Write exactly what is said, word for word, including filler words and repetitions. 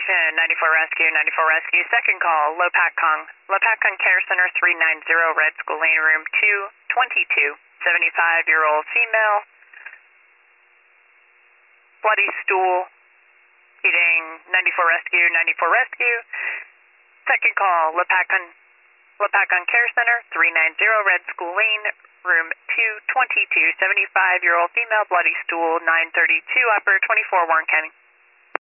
Station, ninety-four Rescue, ninety-four Rescue. Second call, Lopakong. Lopakong Care Center, three nine zero, Red School Lane, room two twenty-two. seventy-five-year-old female. Bloody stool. Heating ninety-four Rescue, ninety-four Rescue. Second call, Lopakong. Lopakong Care Center, three nine zero, Red School Lane, room two twenty-two. seventy-five-year-old female, bloody stool, nine thirty-two, upper twenty-four, Warren County.